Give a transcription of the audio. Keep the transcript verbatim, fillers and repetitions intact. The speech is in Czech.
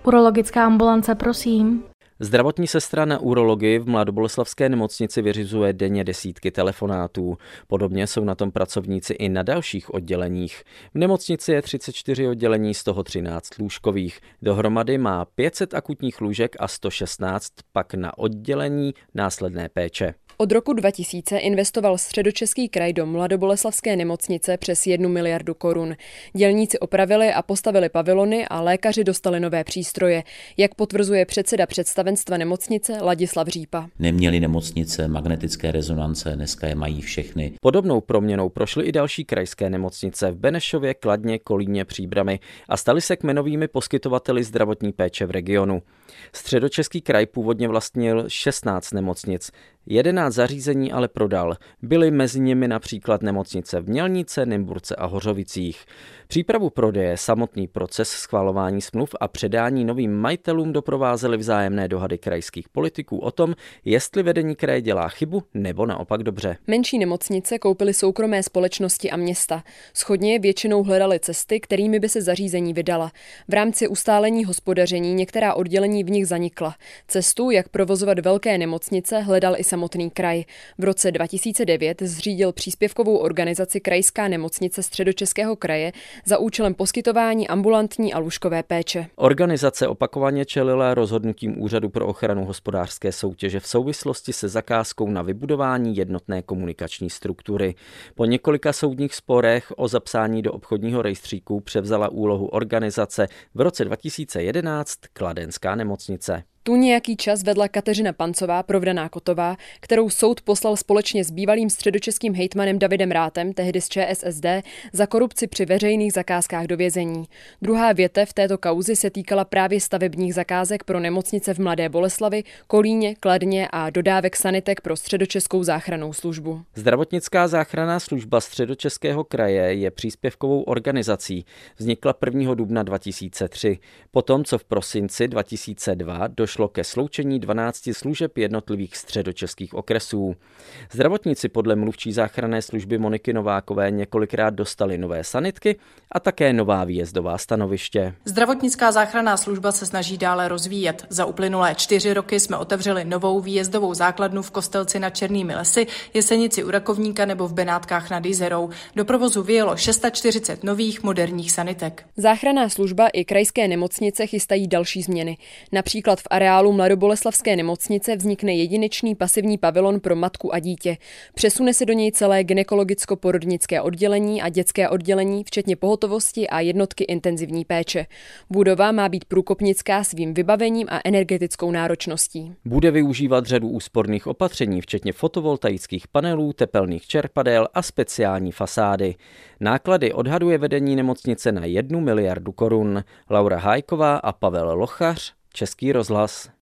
Urologická ambulance, prosím. Zdravotní sestra na urologii v Mladoboleslavské nemocnici vyřizuje denně desítky telefonátů. Podobně jsou na tom pracovníci i na dalších odděleních. V nemocnici je třicet čtyři oddělení, z toho třináct lůžkových. Dohromady má pět set akutních lůžek a sto šestnáct pak na oddělení následné péče. Od roku dva tisíce investoval Středočeský kraj do Mladoboleslavské nemocnice přes jednu miliardu korun. Dělníci opravili a postavili pavilony a lékaři dostali nové přístroje, jak potvrzuje předseda představenstva nemocnice Ladislav Řípa. Neměli nemocnice magnetické rezonance, dneska je mají všechny. Podobnou proměnou prošly i další krajské nemocnice v Benešově, Kladně, Kolíně, Příbrami a staly se kmenovými poskytovateli zdravotní péče v regionu. Středočeský kraj původně vlastnil šestnáct nemocnic. jedenáct zařízení ale prodal. Byly mezi nimi například nemocnice v Mělnice, Nymburce a Hořovicích. Přípravu prodeje, samotný proces schvalování smluv a předání novým majitelům doprovázely vzájemné dohady krajských politiků o tom, jestli vedení kraje dělá chybu nebo naopak dobře. Menší nemocnice koupily soukromé společnosti a města. Shodně většinou hledali cesty, kterými by se zařízení vydala. V rámci ustálení hospodaření některá oddělení v nich zanikla. Cestu, jak provozovat velké nemocnice, hledal i samotný kraj. V roce dva tisíce devět zřídil příspěvkovou organizaci Krajská nemocnice Středočeského kraje za účelem poskytování ambulantní a lůžkové péče. Organizace opakovaně čelila rozhodnutím Úřadu pro ochranu hospodářské soutěže v souvislosti se zakázkou na vybudování jednotné komunikační struktury. Po několika soudních sporech o zapsání do obchodního rejstříku převzala úlohu organizace v roce dva tisíce jedenáct Kladenská nemocnice. Tu nějaký čas vedla Kateřina Pancová, provdaná Kotová, kterou soud poslal společně s bývalým středočeským hejtmanem Davidem Rátem, tehdy z ČSSD, za korupci při veřejných zakázkách do vězení. Druhá větev této kauzy se týkala právě stavebních zakázek pro nemocnice v Mladé Boleslavi, Kolíně, Kladně a dodávek sanitek pro Středočeskou záchrannou službu. Zdravotnická záchranná služba Středočeského kraje je příspěvkovou organizací. Vznikla prvního dubna dva tisíce tři. Potom, co v prosinci dva tisíce dva došlo šlo ke sloučení dvanácti služeb jednotlivých středočeských okresů. Zdravotníci podle mluvčí záchranné služby Moniky Novákové několikrát dostali nové sanitky a také nová výjezdová stanoviště. Zdravotnická záchranná služba se snaží dále rozvíjet. Za uplynulé čtyři roky jsme otevřeli novou výjezdovou základnu v Kostelci nad Černými lesy, Jesenici u Rakovníka nebo v Benátkách nad Jizerou. Do provozu vyjelo čtyřicet šest nových moderních sanitek. Záchranná služba i krajské nemocnice chystají další změny. Například v areálu Mladoboleslavské nemocnice vznikne jedinečný pasivní pavilon pro matku a dítě. Přesune se do něj celé gynekologicko-porodnické oddělení a dětské oddělení, včetně pohotovosti a jednotky intenzivní péče. Budova má být průkopnická svým vybavením a energetickou náročností. Bude využívat řadu úsporných opatření, včetně fotovoltaických panelů, tepelných čerpadel a speciální fasády. Náklady odhaduje vedení nemocnice na jednu miliardu korun. Laura Hájková a Pavel Lochař, Český rozhlas.